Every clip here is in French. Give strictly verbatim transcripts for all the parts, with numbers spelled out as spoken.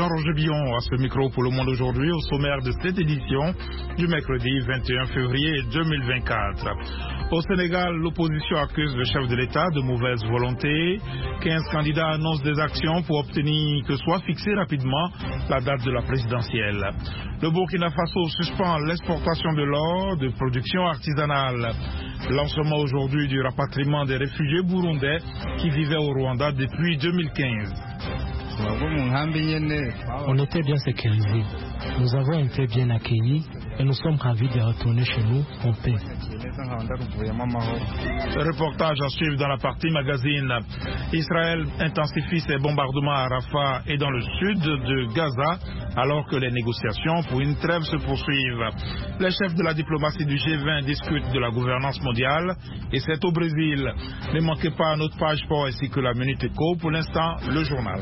Jean-Roger Billon à ce micro pour Le Monde aujourd'hui au sommaire de cette édition du mercredi vingt et un février deux mille vingt-quatre. Au Sénégal, l'opposition accuse le chef de l'État de mauvaise volonté. quinze candidats annoncent des actions pour obtenir que soit fixée rapidement la date de la présidentielle. Le Burkina Faso suspend l'exportation de l'or de production artisanale. Lancement aujourd'hui du rapatriement des réfugiés burundais qui vivaient au Rwanda depuis deux mille quinze. On était bien sécurisés. Nous avons été bien accueillis et nous sommes ravis de retourner chez nous en paix. Reportage à suivre dans la partie magazine. Israël intensifie ses bombardements à Rafah et dans le sud de Gaza alors que les négociations pour une trêve se poursuivent. Les chefs de la diplomatie du G vingt discutent de la gouvernance mondiale et c'est au Brésil. Ne manquez pas notre page sport ainsi que la Minute Éco. Pour l'instant, le journal.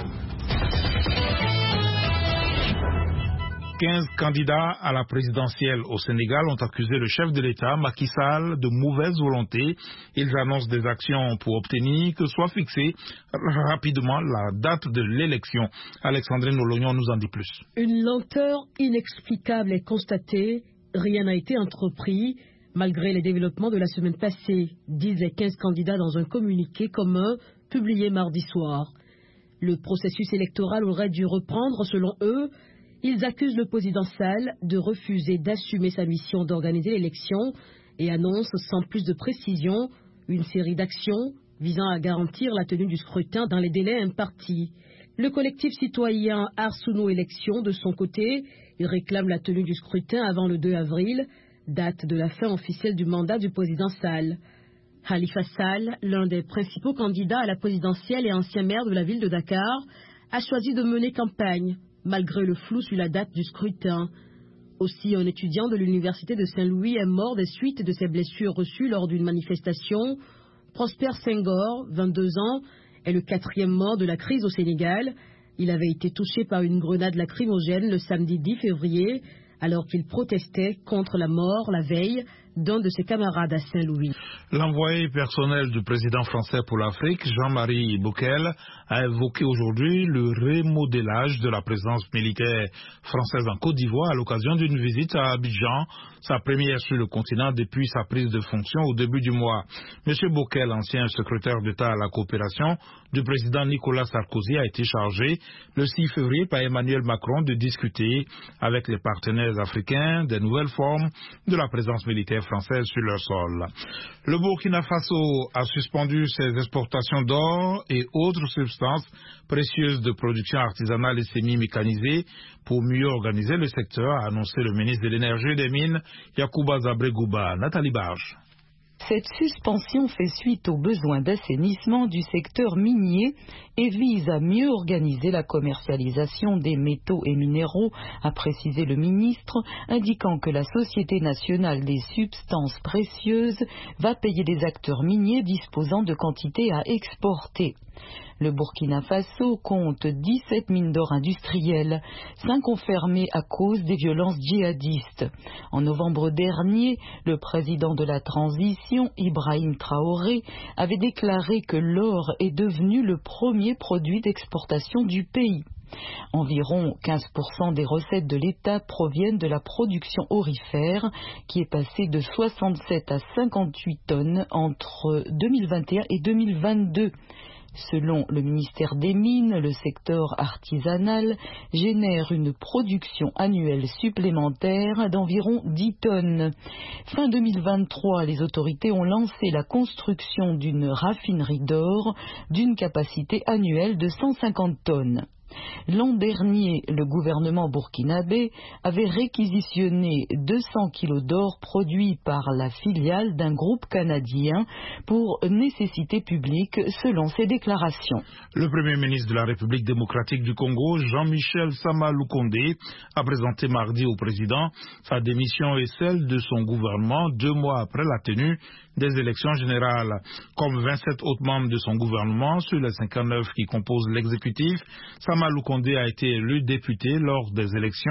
quinze candidats à la présidentielle au Sénégal ont accusé le chef de l'État, Macky Sall, de mauvaise volonté. Ils annoncent des actions pour obtenir que soit fixée rapidement la date de l'élection. Alexandrine Olognon nous en dit plus. Une lenteur inexplicable est constatée. Rien n'a été entrepris, malgré les développements de la semaine passée, disent les quinze candidats dans un communiqué commun publié mardi soir. Le processus électoral aurait dû reprendre, selon eux. Ils accusent le président Sall de refuser d'assumer sa mission d'organiser l'élection et annoncent sans plus de précision une série d'actions visant à garantir la tenue du scrutin dans les délais impartis. Le collectif citoyen Arsouno Élections, de son côté, il réclame la tenue du scrutin avant le deux avril, date de la fin officielle du mandat du président Sall. Khalifa Sall, l'un des principaux candidats à la présidentielle et ancien maire de la ville de Dakar, a choisi de mener campagne malgré le flou sur la date du scrutin. Aussi, un étudiant de l'université de Saint-Louis est mort des suites de ses blessures reçues lors d'une manifestation. Prosper Senghor, vingt-deux ans, est le quatrième mort de la crise au Sénégal. Il avait été touché par une grenade lacrymogène le samedi dix février, alors qu'il protestait contre la mort la veille d'un de ses camarades à Saint-Louis. L'envoyé personnel du président français pour l'Afrique, Jean-Marie Bockel, a évoqué aujourd'hui le remodélage de la présence militaire française en Côte d'Ivoire à l'occasion d'une visite à Abidjan, sa première sur le continent depuis sa prise de fonction au début du mois. Monsieur Bockel, ancien secrétaire d'État à la coopération du président Nicolas Sarkozy, a été chargé le six février par Emmanuel Macron de discuter avec les partenaires africains des nouvelles formes de la présence militaire française sur leur sol. Le Burkina Faso a suspendu ses exportations d'or et autres substances précieuses de production artisanale et semi-mécanisée pour mieux organiser le secteur, a annoncé le ministre de l'Énergie et des Mines, Yacouba Zabré-Gouba. Nathalie Barge. Cette suspension fait suite aux besoins d'assainissement du secteur minier et vise à mieux organiser la commercialisation des métaux et minéraux, a précisé le ministre, indiquant que la Société nationale des substances précieuses va payer les acteurs miniers disposant de quantités à exporter. Le Burkina Faso compte dix-sept mines d'or industrielles, cinq ont fermé à cause des violences djihadistes. En novembre dernier, le président de la transition, Ibrahim Traoré, avait déclaré que l'or est devenu le premier produit d'exportation du pays. Environ quinze pour cent des recettes de l'État proviennent de la production aurifère, qui est passée de soixante-sept à cinquante-huit tonnes entre deux mille vingt et un et deux mille vingt-deux. Selon le ministère des Mines, le secteur artisanal génère une production annuelle supplémentaire d'environ dix tonnes. Fin deux mille vingt-trois, les autorités ont lancé la construction d'une raffinerie d'or d'une capacité annuelle de cent cinquante tonnes. L'an dernier, le gouvernement burkinabé avait réquisitionné deux cents kilos d'or produits par la filiale d'un groupe canadien pour nécessité publique, selon ses déclarations. Le Premier ministre de la République démocratique du Congo, Jean-Michel Sama Lukonde, a présenté mardi au président sa démission et celle de son gouvernement deux mois après la tenue des élections générales. Comme vingt-sept autres membres de son gouvernement, sur les cinquante-neuf qui composent l'exécutif, Sama Lukonde a été élu député lors des élections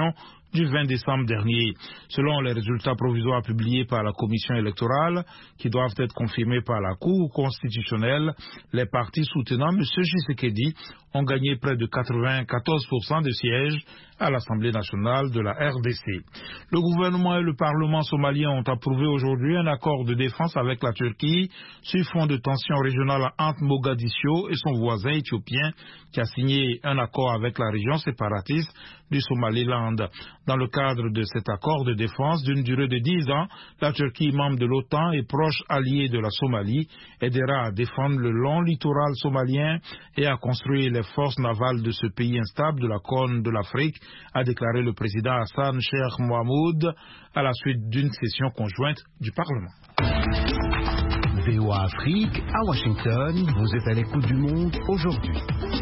du vingt décembre dernier. Selon les résultats provisoires publiés par la commission électorale, qui doivent être confirmés par la Cour constitutionnelle, les partis soutenant M. Tshisekedi ont gagné près de quatre-vingt-quatorze pour cent de sièges à l'Assemblée nationale de la R D C. Le gouvernement et le Parlement somalien ont approuvé aujourd'hui un accord de défense avec la Turquie sur fond de tensions régionales entre Mogadiscio et son voisin éthiopien qui a signé un accord avec la région séparatiste du Somaliland. Dans le cadre de cet accord de défense d'une durée de dix ans, la Turquie, membre de l'OTAN et proche alliée de la Somalie, aidera à défendre le long littoral somalien et à construire les forces navales de ce pays instable de la Corne de l'Afrique, a déclaré le président Hassan Sheikh Mohamud à la suite d'une session conjointe du Parlement. V O A Afrique, à Washington, vous êtes à l'écoute du monde aujourd'hui.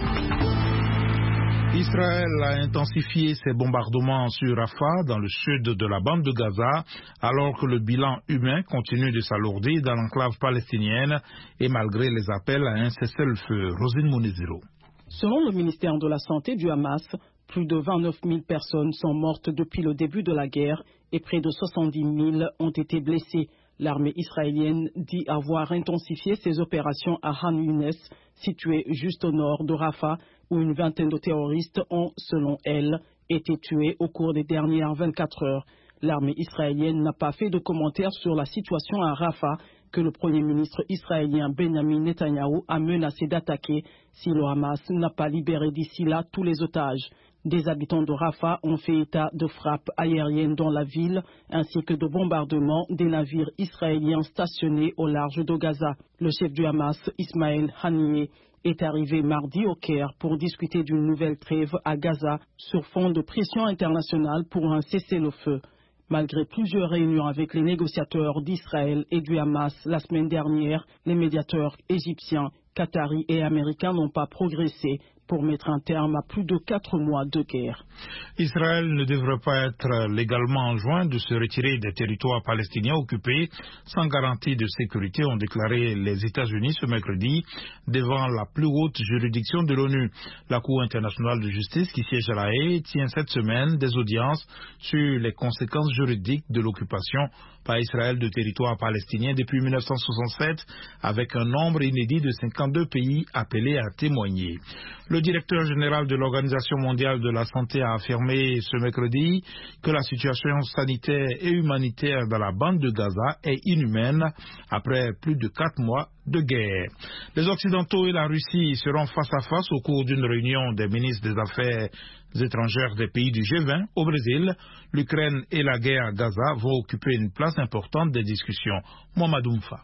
Israël a intensifié ses bombardements sur Rafah, dans le sud de la bande de Gaza, alors que le bilan humain continue de s'alourdir dans l'enclave palestinienne et malgré les appels à un cessez-le-feu. Rosine Mounezero. Selon le ministère de la Santé du Hamas, plus de vingt-neuf mille personnes sont mortes depuis le début de la guerre et près de soixante-dix mille ont été blessées. L'armée israélienne dit avoir intensifié ses opérations à Han Younes, situé juste au nord de Rafah, où une vingtaine de terroristes ont, selon elle, été tués au cours des dernières vingt-quatre heures. L'armée israélienne n'a pas fait de commentaires sur la situation à Rafah, que le Premier ministre israélien Benjamin Netanyahou a menacé d'attaquer si le Hamas n'a pas libéré d'ici là tous les otages. Des habitants de Rafah ont fait état de frappes aériennes dans la ville, ainsi que de bombardements des navires israéliens stationnés au large de Gaza. Le chef du Hamas, Ismaël Haniyeh, est arrivé mardi au Caire pour discuter d'une nouvelle trêve à Gaza sur fond de pression internationale pour un cessez-le-feu. Malgré plusieurs réunions avec les négociateurs d'Israël et du Hamas la semaine dernière, les médiateurs égyptiens, qataris et américains n'ont pas progressé pour mettre un terme à plus de quatre mois de guerre. Israël ne devrait pas être légalement enjoint de se retirer des territoires palestiniens occupés sans garantie de sécurité, ont déclaré les États-Unis ce mercredi devant la plus haute juridiction de l'ONU. La Cour internationale de justice qui siège à La Haye tient cette semaine des audiences sur les conséquences juridiques de l'occupation par Israël de territoires palestiniens depuis mille neuf cent soixante-sept, avec un nombre inédit de cinquante-deux pays appelés à témoigner. Le directeur général de l'Organisation mondiale de la santé a affirmé ce mercredi que la situation sanitaire et humanitaire dans la bande de Gaza est inhumaine après plus de quatre mois de guerre. Les Occidentaux et la Russie seront face à face au cours d'une réunion des ministres des Affaires étrangères des pays du G vingt au Brésil. L'Ukraine et la guerre à Gaza vont occuper une place importante des discussions. Mohamed Oumfa.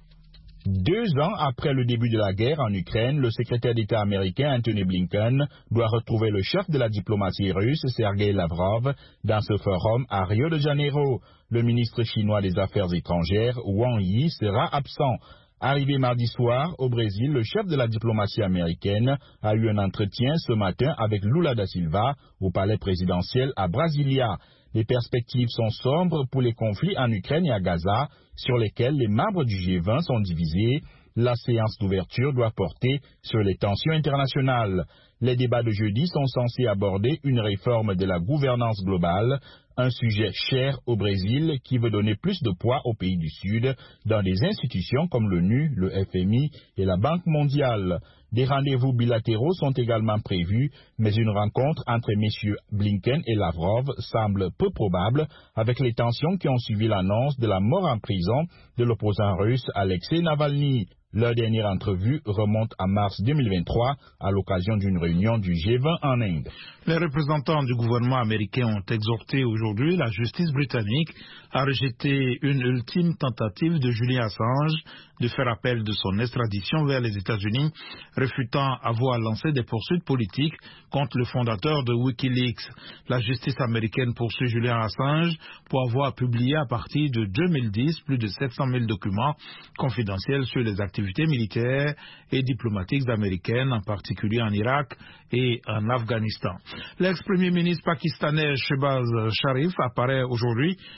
Deux ans après le début de la guerre en Ukraine, le secrétaire d'État américain Antony Blinken doit retrouver le chef de la diplomatie russe, Sergei Lavrov, dans ce forum à Rio de Janeiro. Le ministre chinois des Affaires étrangères, Wang Yi, sera absent. Arrivé mardi soir au Brésil, le chef de la diplomatie américaine a eu un entretien ce matin avec Lula da Silva au palais présidentiel à Brasilia. Les perspectives sont sombres pour les conflits en Ukraine et à Gaza, sur lesquels les membres du G vingt sont divisés. La séance d'ouverture doit porter sur les tensions internationales. Les débats de jeudi sont censés aborder une réforme de la gouvernance globale, un sujet cher au Brésil qui veut donner plus de poids aux pays du Sud dans des institutions comme l'ONU, le F M I et la Banque mondiale. Des rendez-vous bilatéraux sont également prévus, mais une rencontre entre messieurs Blinken et Lavrov semble peu probable avec les tensions qui ont suivi l'annonce de la mort en prison de l'opposant russe Alexei Navalny. Leur dernière entrevue remonte à mars deux mille vingt-trois à l'occasion d'une réunion du G vingt en Inde. Les représentants du gouvernement américain ont exhorté aujourd'hui la justice britannique à rejeter une ultime tentative de Julian Assange de faire appel de son extradition vers les États-Unis, réfutant avoir lancé des poursuites politiques contre le fondateur de Wikileaks. La justice américaine poursuit Julian Assange pour avoir publié à partir de deux mille dix plus de sept cent mille documents confidentiels sur les activités militaires et diplomatiques américaines, en particulier en Irak et en Afghanistan. L'ex-premier ministre pakistanais Shehbaz Sharif apparaît aujourd'hui sur le point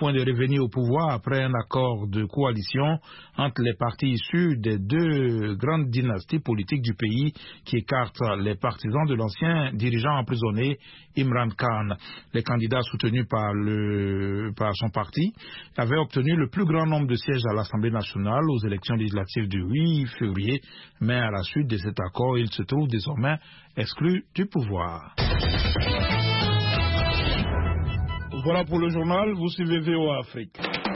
point de revenir au pouvoir après un accord de coalition entre les partis issus des deux grandes dynasties politiques du pays qui écartent les partisans de l'ancien dirigeant emprisonné Imran Khan. Les candidats soutenus par, le, par son parti avaient obtenu le plus grand nombre de sièges à l'Assemblée nationale aux élections législatives du huit février, mais à la suite de cet accord, ils se trouvent désormais exclus du pouvoir. Voilà pour le journal, vous suivez V O A Afrique.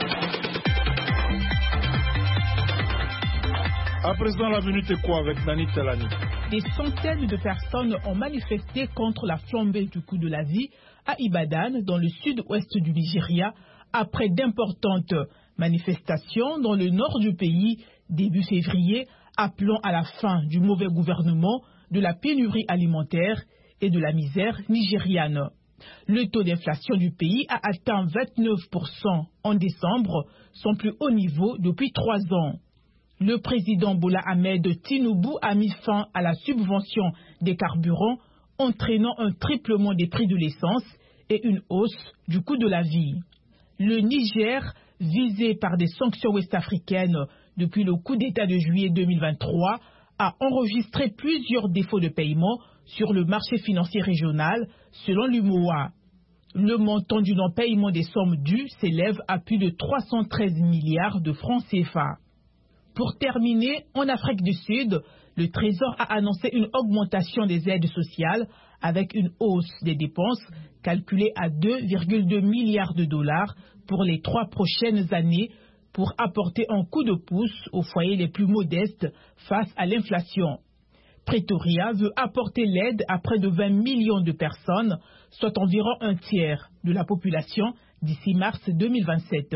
À présent, la minute est quoi avec Nani Telani? Des centaines de personnes ont manifesté contre la flambée du coût de la vie à Ibadan, dans le sud-ouest du Nigeria, après d'importantes manifestations dans le nord du pays début février, appelant à la fin du mauvais gouvernement, de la pénurie alimentaire et de la misère nigériane. Le taux d'inflation du pays a atteint vingt-neuf pour cent en décembre, son plus haut niveau depuis trois ans. Le président Bola Ahmed Tinubu a mis fin à la subvention des carburants, entraînant un triplement des prix de l'essence et une hausse du coût de la vie. Le Niger, visé par des sanctions ouest-africaines depuis le coup d'État de juillet deux mille vingt-trois, a enregistré plusieurs défauts de paiement sur le marché financier régional, selon l'U M O A. Le montant du non-paiement des sommes dues s'élève à plus de trois cent treize milliards de francs C F A. Pour terminer, en Afrique du Sud, le Trésor a annoncé une augmentation des aides sociales avec une hausse des dépenses calculée à deux virgule deux milliards de dollars pour les trois prochaines années pour apporter un coup de pouce aux foyers les plus modestes face à l'inflation. Pretoria veut apporter l'aide à près de vingt millions de personnes, soit environ un tiers de la population d'ici mars deux mille vingt-sept.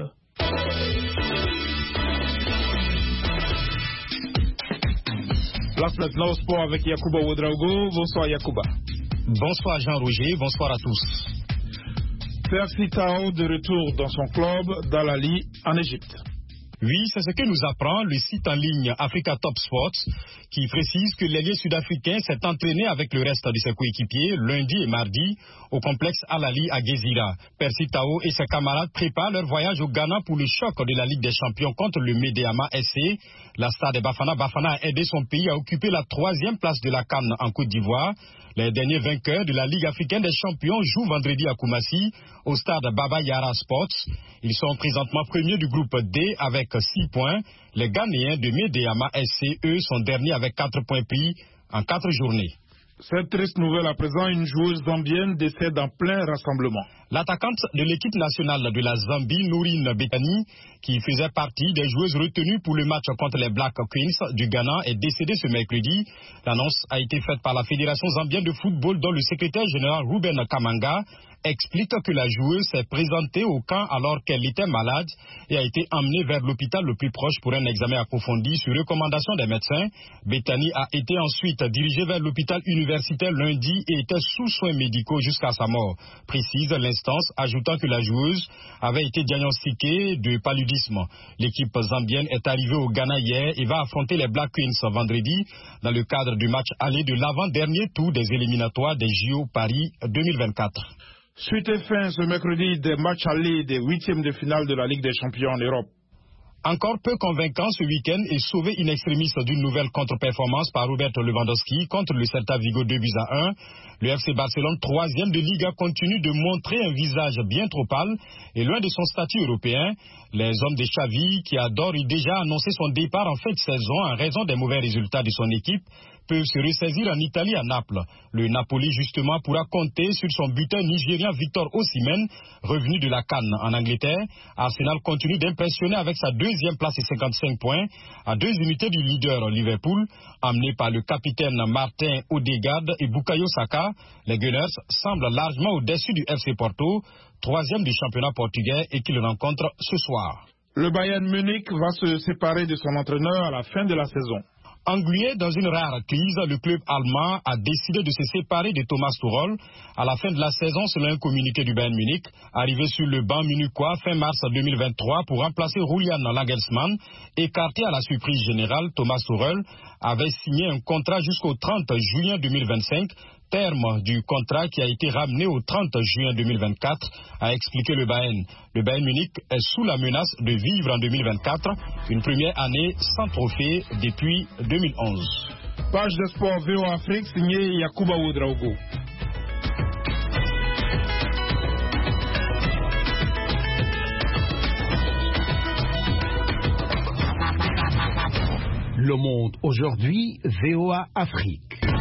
Place maintenant au sport avec Yacouba Ouedraogo. Bonsoir Yacouba. Bonsoir Jean-Roger, bonsoir à tous. Percy Tao de retour dans son club d'Al-Ahly en Égypte. Oui, c'est ce que nous apprend le site en ligne Africa Top Sports, qui précise que l'ailier sud-africain s'est entraîné avec le reste de ses coéquipiers lundi et mardi au complexe Al-Ahly à Gezira. Percy Tao et ses camarades préparent leur voyage au Ghana pour le choc de la Ligue des Champions contre le Medeama S C. La star de Bafana Bafana a aidé son pays à occuper la troisième place de la CAN en Côte d'Ivoire. Les derniers vainqueurs de la Ligue africaine des champions jouent vendredi à Koumassi, au stade Baba Yara Sports. Ils sont présentement premiers du groupe D avec six points. Les Ghanéens de Medeama S C, eux, sont derniers avec quatre points pris en quatre journées. Cette triste nouvelle à présent, une joueuse zambienne décède en plein rassemblement. L'attaquante de l'équipe nationale de la Zambie, Nourine Betani, qui faisait partie des joueuses retenues pour le match contre les Black Queens du Ghana, est décédée ce mercredi. L'annonce a été faite par la Fédération zambienne de football, dont le secrétaire général Ruben Kamanga explique que la joueuse s'est présentée au camp alors qu'elle était malade et a été emmenée vers l'hôpital le plus proche pour un examen approfondi sur recommandation des médecins. Betani a été ensuite dirigée vers l'hôpital universitaire lundi et était sous soins médicaux jusqu'à sa mort, précise l'instance, ajoutant que la joueuse avait été diagnostiquée de paludisme. L'équipe zambienne est arrivée au Ghana hier et va affronter les Black Queens vendredi dans le cadre du match aller de l'avant-dernier tour des éliminatoires des J O Paris deux mille vingt-quatre. Suite et fin ce mercredi des matchs allés des huitièmes de finale de la Ligue des Champions en Europe. Encore peu convaincant ce week-end et sauvé in extremis d'une nouvelle contre-performance par Robert Lewandowski contre le Celta Vigo deux buts à un. Le F C Barcelone, troisième de Liga, continue de montrer un visage bien trop pâle et loin de son statut européen. Les hommes de Xavi, qui a d'ores et déjà annoncé son départ en fin de saison en raison des mauvais résultats de son équipe, peuvent se ressaisir en Italie à Naples. Le Napoli, justement, pourra compter sur son buteur nigérien Victor Osimhen, revenu de la CAN en Angleterre. Arsenal continue d'impressionner avec sa deuxième place et cinquante-cinq points, à deux unités du leader Liverpool, emmené par le capitaine Martin Odegaard et Bukayo Saka. Les Gunners semblent largement au-dessus du F C Porto, troisième du championnat portugais et qui le rencontre ce soir. Le Bayern Munich va se séparer de son entraîneur à la fin de la saison. Englué dans une rare crise, le club allemand a décidé de se séparer de Thomas Tuchel à la fin de la saison selon un communiqué du Bayern Munich. Arrivé sur le banc munichois fin mars deux mille vingt-trois pour remplacer Julian Nagelsmann, écarté à la surprise générale, Thomas Tuchel avait signé un contrat jusqu'au trente juin deux mille vingt-cinq. terme du contrat qui a été ramené au trente juin deux mille vingt-quatre, a expliqué le Bayern. Le Bayern Munich est sous la menace de vivre en deux mille vingt-quatre, une première année sans trophée depuis deux mille onze. Page de sport V O Afrique, signé Yacouba Ouedraogo. Le Monde aujourd'hui, V O A Afrique.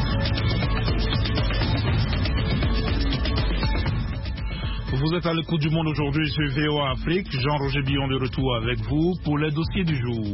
Vous êtes à l'écoute du Monde aujourd'hui sur V O A Afrique. Jean-Roger Billon de retour avec vous pour les dossiers du jour.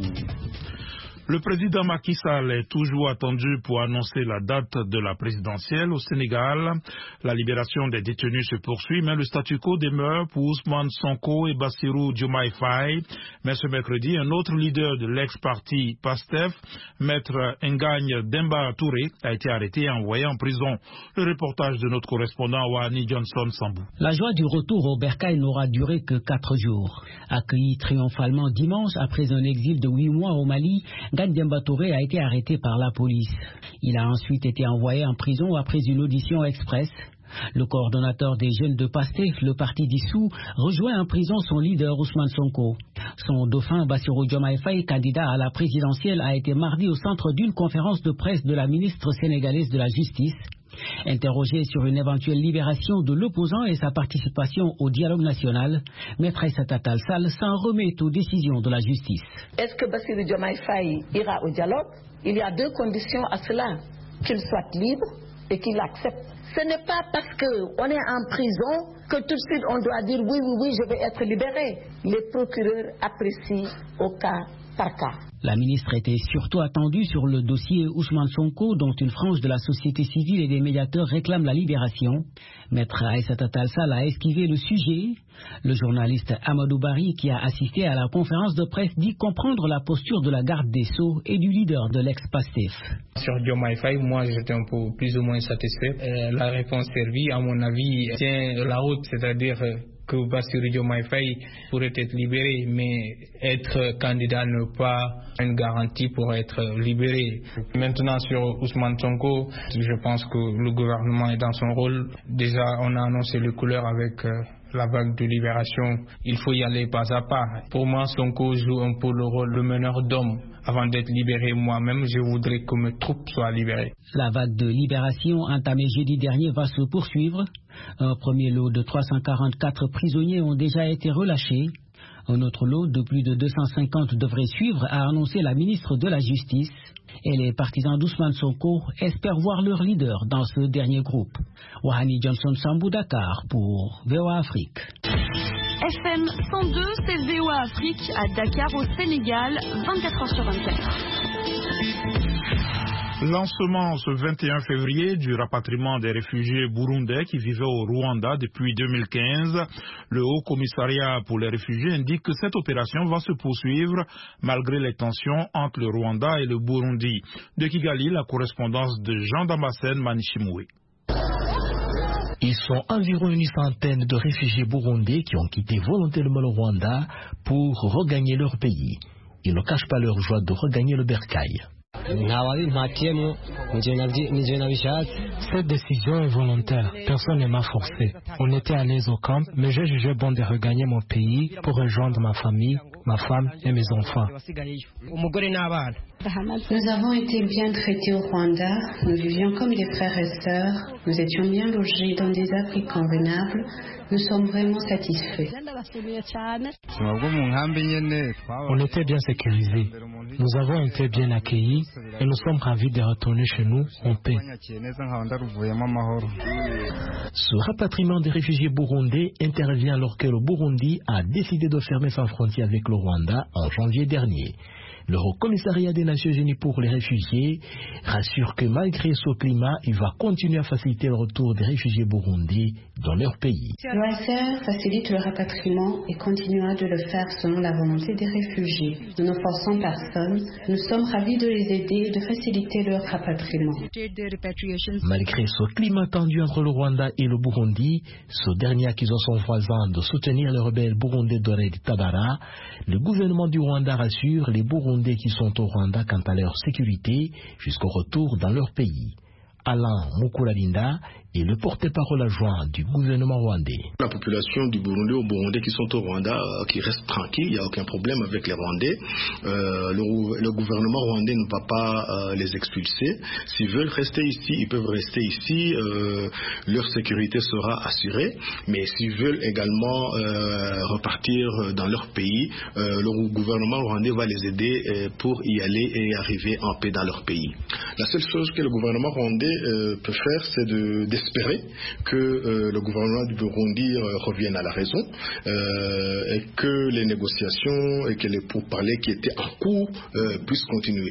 Le président Macky Sall est toujours attendu pour annoncer la date de la présidentielle au Sénégal. La libération des détenus se poursuit, mais le statu quo demeure pour Ousmane Sonko et Bassirou Diomaye Faye. Mais ce mercredi, un autre leader de l'ex-parti PASTEF, Maître Ngagne Demba Touré, a été arrêté et envoyé en prison. Le reportage de notre correspondant Wahani Johnson Sambou. La joie du retour au bercail n'aura duré que quatre jours. Accueilli triomphalement dimanche après un exil de huit mois au Mali, Ngagne Demba Touré a été arrêté par la police. Il a ensuite été envoyé en prison après une audition express. Le coordonnateur des jeunes de PASTEF, le parti dissous, rejoint en prison son leader Ousmane Sonko. Son dauphin Bassirou Diomaye Faye, candidat à la présidentielle, a été mardi au centre d'une conférence de presse de la ministre sénégalaise de la Justice. Interrogé sur une éventuelle libération de l'opposant et sa participation au dialogue national, Maître Aïssata Tall Sall s'en remet aux décisions de la justice. Est-ce que Bassirou Diomaye Faye ira au dialogue? Il y a deux conditions à cela, qu'il soit libre et qu'il accepte. Ce n'est pas parce qu'on est en prison que tout de suite on doit dire oui, oui, oui, je vais être libéré. Les procureurs apprécient au cas par cas. La ministre était surtout attendue sur le dossier Ousmane Sonko, dont une frange de la société civile et des médiateurs réclame la libération. Maître Aïssata Tall Sall a esquivé le sujet. Le journaliste Amadou Barry, qui a assisté à la conférence de presse, dit comprendre la posture de la garde des Sceaux et du leader de l'ex-PASTEF. Sur Diomaye Faye, moi j'étais un peu plus ou moins satisfait. Euh, la réponse servie, à mon avis, tient la route, c'est-à-dire que Bassirou Diomaye Faye pourrait être libéré, mais être candidat n'est pas une garantie pour être libéré. Maintenant sur Ousmane Sonko, je pense que le gouvernement est dans son rôle. Déjà on a annoncé les couleurs avec euh, la vague de libération. Il faut y aller pas à pas. Pour moi, Sonko joue un peu le rôle de meneur d'hommes. Avant d'être libéré moi-même, je voudrais que mes troupes soient libérées. La vague de libération entamée jeudi dernier va se poursuivre. Un premier lot de trois cent quarante-quatre prisonniers ont déjà été relâchés. Un autre lot de plus de deux cent cinquante devrait suivre, a annoncé la ministre de la Justice. Et les partisans d'Ousmane Sonko espèrent voir leur leader dans ce dernier groupe. Wahani Johnson Sambou, Dakar pour V O A Afrique. F M cent deux, c'est V O A Afrique à Dakar au Sénégal, vingt-quatre heures sur vingt-quatre. Lancement ce vingt et un février du rapatriement des réfugiés burundais qui vivaient au Rwanda depuis deux mille quinze. Le Haut Commissariat pour les réfugiés indique que cette opération va se poursuivre malgré les tensions entre le Rwanda et le Burundi. De Kigali, la correspondance de Jean Damascène Manichimoué. Ils sont environ une centaine de réfugiés burundais qui ont quitté volontairement le Rwanda pour regagner leur pays. Ils ne cachent pas leur joie de regagner le bercail. Cette décision est volontaire. Personne ne m'a forcé. On était à l'aise au camp, mais j'ai jugé bon de regagner mon pays pour rejoindre ma famille, ma femme et mes enfants. Nous avons été bien traités au Rwanda. Nous vivions comme des frères et sœurs. Nous étions bien logés dans des abris convenables. Nous sommes vraiment satisfaits. On était bien sécurisés. Nous avons été bien accueillis et nous sommes ravis de retourner chez nous en paix. Ce rapatriement des réfugiés burundais intervient alors que le Burundi a décidé de fermer sa frontière avec le Rwanda en janvier dernier. Le Haut Commissariat des Nations Unies pour les réfugiés rassure que malgré ce climat, il va continuer à faciliter le retour des réfugiés burundais dans leur pays. L'O A S R facilite le rapatriement et continuera de le faire selon la volonté des réfugiés. Nous ne forçons personne. Nous sommes ravis de les aider et de faciliter leur rapatriement. Malgré ce climat tendu entre le Rwanda et le Burundi, ce dernier accusant son voisin de soutenir les rebelles burundais d'Ored Tabara, le gouvernement du Rwanda rassure les Burundais qui sont au Rwanda quant à leur sécurité jusqu'au retour dans leur pays. Alain Mukulalinda est le porte-parole adjoint du gouvernement rwandais. La population du Burundi aux Burundais qui sont au Rwanda, euh, qui restent tranquilles, il n'y a aucun problème avec les Rwandais. Euh, le, le gouvernement rwandais ne va pas euh, les expulser. S'ils veulent rester ici, ils peuvent rester ici. Euh, leur sécurité sera assurée. Mais s'ils veulent également euh, repartir dans leur pays, euh, le gouvernement rwandais va les aider euh, pour y aller et arriver en paix dans leur pays. La seule chose que le gouvernement rwandais euh, peut faire, c'est de, d'espérer que euh, le gouvernement du Burundi euh, revienne à la raison euh, et que les négociations et que les pourparlers qui étaient en cours euh, puissent continuer.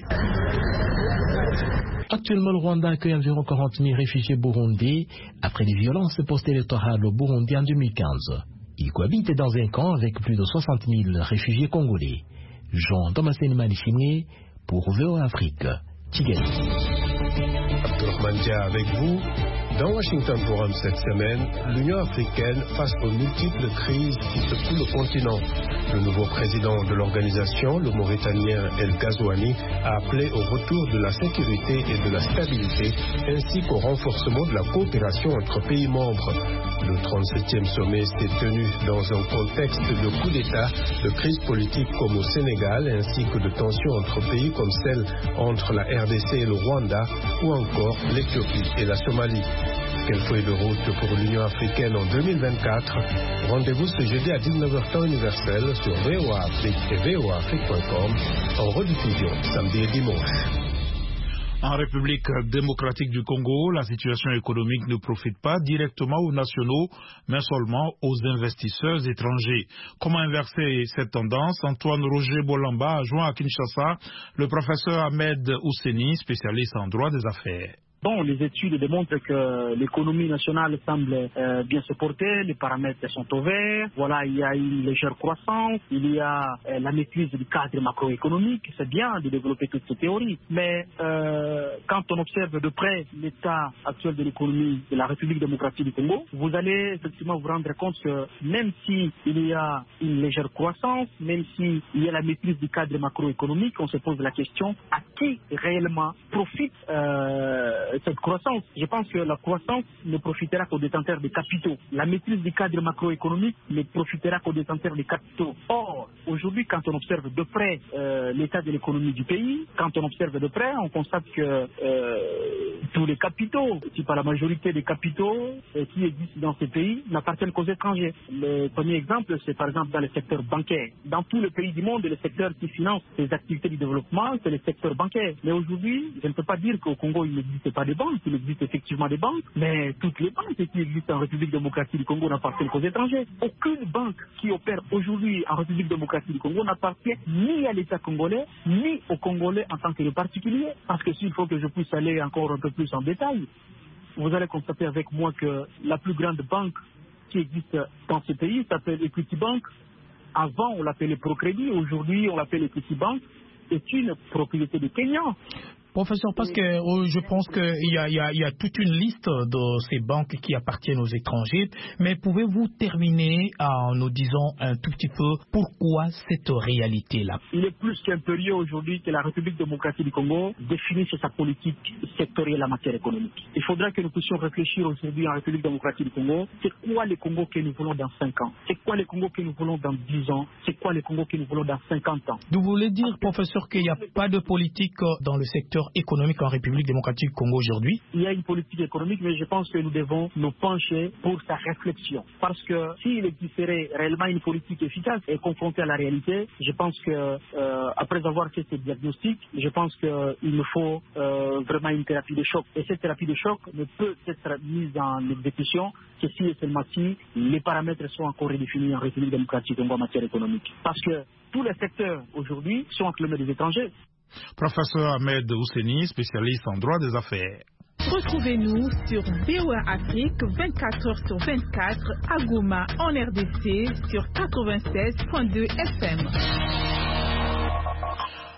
Actuellement, le Rwanda accueille environ quarante mille réfugiés burundais après les violences post-électorales au Burundi en deux mille quinze. Ils cohabitent dans un camp avec plus de soixante mille réfugiés congolais. Jean Thomasen Manichimé pour V O A Afrique. Kigali. Abdourahmane Dia avec vous. Dans Washington Forum cette semaine, l'Union africaine face aux multiples crises qui secouent le continent. Le nouveau président de l'organisation, le Mauritanien El Ghazouani, a appelé au retour de la sécurité et de la stabilité, ainsi qu'au renforcement de la coopération entre pays membres. Le trente-septième sommet s'est tenu dans un contexte de coup d'État, de crise politique comme au Sénégal, ainsi que de tensions entre pays comme celle entre la R D C et le Rwanda, ou encore l'Éthiopie et la Somalie. Quelle feuille de route pour l'Union africaine en deux mille vingt-quatre? Rendez-vous ce jeudi à dix-neuf heures temps universel sur V O A Afrique et V O A Afrique point com, en rediffusion samedi et dimanche. En République démocratique du Congo, la situation économique ne profite pas directement aux nationaux, mais seulement aux investisseurs étrangers. Comment inverser cette tendance? Antoine Roger Bolamba a joint à Kinshasa le professeur Ahmed Ousseni, spécialiste en droit des affaires. Bon, les études démontrent que l'économie nationale semble euh, bien se porter, les paramètres sont au vert, voilà, il y a une légère croissance, il y a euh, la maîtrise du cadre macroéconomique, c'est bien de développer toutes ces théories, mais euh, quand on observe de près l'état actuel de l'économie de la République démocratique du Congo, vous allez effectivement vous rendre compte que même s'il y a une légère croissance, même s'il y a la maîtrise du cadre macroéconomique, on se pose la question à qui réellement profite euh, cette croissance. Je pense que la croissance ne profitera qu'aux détenteurs des capitaux. La maîtrise du cadre macroéconomique ne profitera qu'aux détenteurs des capitaux. Or, aujourd'hui, quand on observe de près euh, l'état de l'économie du pays, quand on observe de près, on constate que euh, tous les capitaux, si pas la majorité des capitaux euh, qui existent dans ces pays, n'appartiennent qu'aux étrangers. Le premier exemple, c'est par exemple dans le secteur bancaire. Dans tous les pays du monde, le secteur qui finance les activités du développement, c'est le secteur bancaire. Mais aujourd'hui, je ne peux pas dire qu'au Congo, il n'existe pas de banques, il existe effectivement des banques, mais toutes les banques qui existent en République démocratique du Congo n'appartiennent qu'aux étrangers. Aucune banque qui opère aujourd'hui en République démocratique du Congo n'appartient ni à l'État congolais, ni aux Congolais en tant que particuliers. Parce que s'il faut que je puisse aller encore un peu plus en détail, vous allez constater avec moi que la plus grande banque qui existe dans ce pays s'appelle Equity Bank. Avant, on l'appelait Procrédit, aujourd'hui, on l'appelle Equity Bank. C'est une propriété de Kenya. Professeur, parce que euh, je pense qu'il y a, y, a, y a toute une liste de ces banques qui appartiennent aux étrangers, mais pouvez-vous terminer en nous disant un tout petit peu pourquoi cette réalité-là? Il est plus qu'impérieux aujourd'hui que la République démocratique du Congo définisse sa politique sectorielle en matière économique. Il faudra que nous puissions réfléchir aujourd'hui en République démocratique du Congo, c'est quoi les Congos que nous voulons dans cinq ans? C'est quoi les Congos que nous voulons dans dix ans? C'est quoi les Congos que nous voulons dans cinquante ans? Vous voulez dire, professeur, qu'il n'y a pas de politique dans le secteur économique en République démocratique du Congo aujourd'hui? Il y a une politique économique, mais je pense que nous devons nous pencher pour sa réflexion. Parce que s'il existerait réellement une politique efficace et confrontée à la réalité, je pense que euh, après avoir fait ce diagnostic, je pense qu'il nous faut euh, vraiment une thérapie de choc. Et cette thérapie de choc ne peut être mise en exécution que si et seulement si les paramètres sont encore redéfinis en République démocratique du Congo en matière économique. Parce que tous les secteurs aujourd'hui sont entre les mains des étrangers. Professeur Ahmed Ousseni, spécialiste en droit des affaires. Retrouvez-nous sur V O A Afrique vingt-quatre heures sur vingt-quatre à Goma en R D C sur quatre-vingt-seize point deux F M.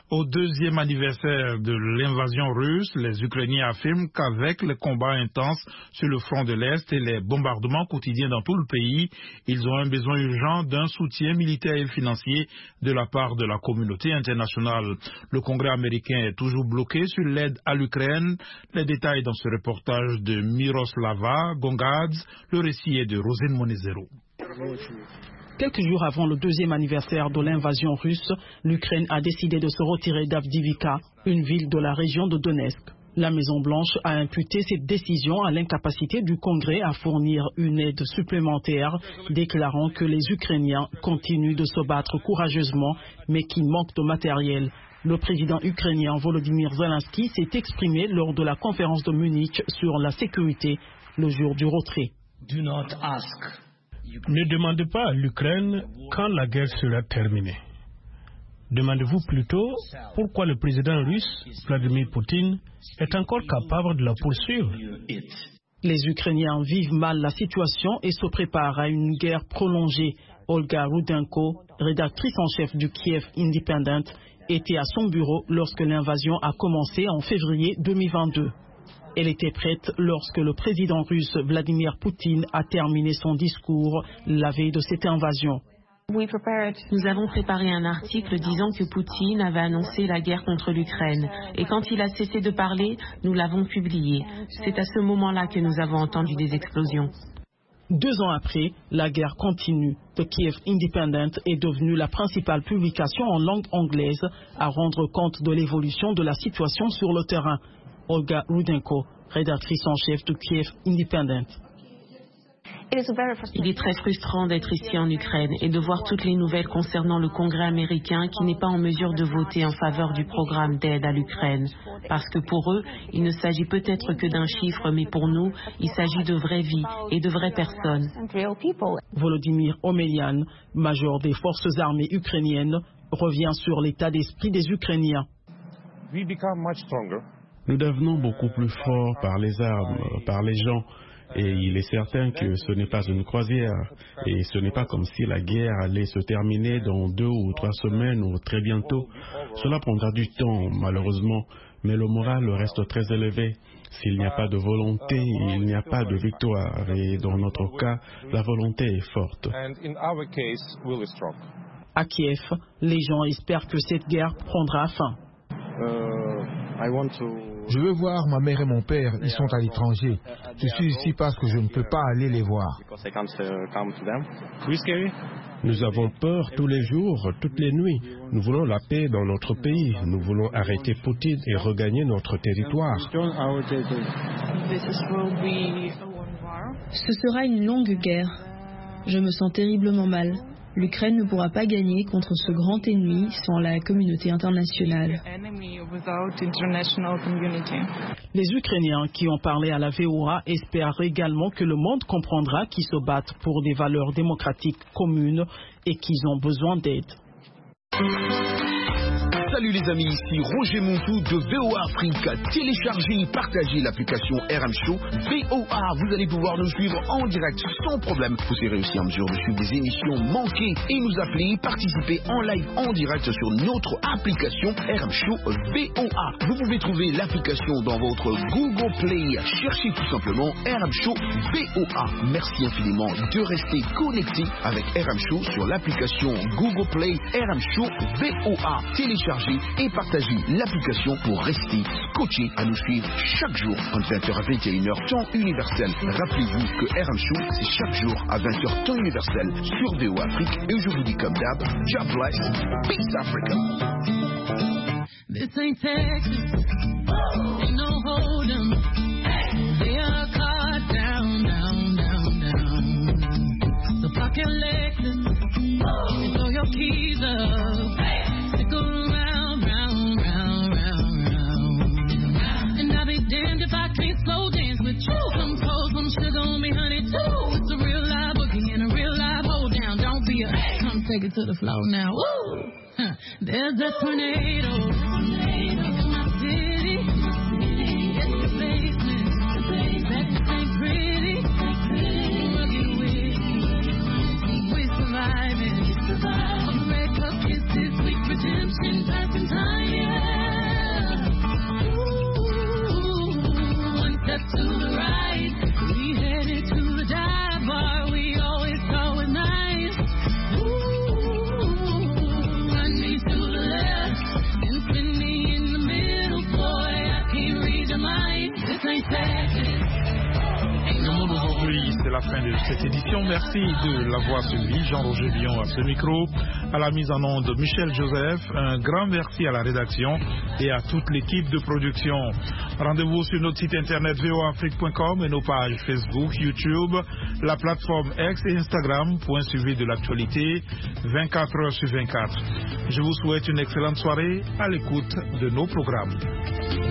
Au deuxième anniversaire de l'invasion russe, les Ukrainiens affirment qu'avec les combats intenses sur le front de l'Est et les bombardements quotidiens dans tout le pays, ils ont un besoin urgent d'un soutien militaire et financier de la part de la communauté internationale. Le Congrès américain est toujours bloqué sur l'aide à l'Ukraine. Les détails dans ce reportage de Miroslava Gongadze. Le récit est de Rosine Monezero. Quelques jours avant le deuxième anniversaire de l'invasion russe, l'Ukraine a décidé de se retirer d'Avdiivka, une ville de la région de Donetsk. La Maison-Blanche a imputé cette décision à l'incapacité du Congrès à fournir une aide supplémentaire, déclarant que les Ukrainiens continuent de se battre courageusement, mais qu'ils manquent de matériel. Le président ukrainien Volodymyr Zelensky s'est exprimé lors de la conférence de Munich sur la sécurité le jour du retrait. Do not ask. Ne demandez pas à l'Ukraine quand la guerre sera terminée. Demandez-vous plutôt pourquoi le président russe, Vladimir Poutine, est encore capable de la poursuivre. Les Ukrainiens vivent mal la situation et se préparent à une guerre prolongée. Olga Rudenko, rédactrice en chef du Kiev Independent, était à son bureau lorsque l'invasion a commencé en février deux mille vingt-deux. Elle était prête lorsque le président russe Vladimir Poutine a terminé son discours la veille de cette invasion. Nous avons préparé un article disant que Poutine avait annoncé la guerre contre l'Ukraine. Et quand il a cessé de parler, nous l'avons publié. C'est à ce moment-là que nous avons entendu des explosions. Deux ans après, la guerre continue. The Kiev Independent est devenue la principale publication en langue anglaise à rendre compte de l'évolution de la situation sur le terrain. Olga Rudenko, rédactrice en chef de Kiev Independent. Il est très frustrant d'être ici en Ukraine et de voir toutes les nouvelles concernant le Congrès américain qui n'est pas en mesure de voter en faveur du programme d'aide à l'Ukraine. Parce que pour eux, il ne s'agit peut-être que d'un chiffre, mais pour nous, il s'agit de vraies vies et de vraies personnes. Volodymyr Omelian, major des forces armées ukrainiennes, revient sur l'état d'esprit des Ukrainiens. Nous devenons beaucoup plus forts par les armes, par les gens. Et il est certain que ce n'est pas une croisière. Et ce n'est pas comme si la guerre allait se terminer dans deux ou trois semaines ou très bientôt. Cela prendra du temps, malheureusement. Mais le moral reste très élevé. S'il n'y a pas de volonté, il n'y a pas de victoire. Et dans notre cas, la volonté est forte. À Kiev, les gens espèrent que cette guerre prendra fin. Je veux voir ma mère et mon père, ils sont à l'étranger. Je suis ici parce que je ne peux pas aller les voir. Nous avons peur tous les jours, toutes les nuits. Nous voulons la paix dans notre pays. Nous voulons arrêter Poutine et regagner notre territoire. Ce sera une longue guerre. Je me sens terriblement mal. L'Ukraine ne pourra pas gagner contre ce grand ennemi sans la communauté internationale. Les Ukrainiens qui ont parlé à la V O A espèrent également que le monde comprendra qu'ils se battent pour des valeurs démocratiques communes et qu'ils ont besoin d'aide. Salut les amis, ici Roger Montou de V O A Afrique. Téléchargez et partagez l'application R M Show V O A. Vous allez pouvoir nous suivre en direct sans problème. Vous serez aussi en mesure de suivre des émissions manquées et nous appeler, participer en live en direct sur notre application R M Show V O A. Vous pouvez trouver l'application dans votre Google Play. Cherchez tout simplement R M Show V O A. Merci infiniment de rester connecté avec R M Show sur l'application Google Play R M Show V O A. Téléchargez et partagez l'application pour rester scotché à nous suivre chaque jour entre vingt heures à vingt et une heures temps universel. Rappelez-vous que R M Show c'est chaque jour à vingt heures temps universel sur V O A Afrique et je vous dis comme d'hab, God bless, peace Africa. This ain't Texas, ain't no hold'em. They are caught down, down, down, down. So park your Lexus and throw your keys up. Stick around, round, round, round, round. And I'll be damned if I can't slow dance with you. Some pose, some sugar on me, honey, too. It's a real live boogie and a real live hold down. Don't be a come take it to the floor now. Woo! Huh. There's a tornado. It's my city. It's the basement. That ain't pretty. Rugged with. We surviving. Red cup kisses, sweet redemption, passing time. c'est la fin de cette édition. Merci de l'avoir suivi. Jean-Roger Bion à ce micro. À la mise en onde, Michel Joseph. Un grand merci à la rédaction et à toute l'équipe de production. Rendez-vous sur notre site internet v o afrique point com et nos pages Facebook, YouTube, la plateforme X et Instagram pour un suivi de l'actualité vingt-quatre heures sur vingt-quatre. Je vous souhaite une excellente soirée à l'écoute de nos programmes.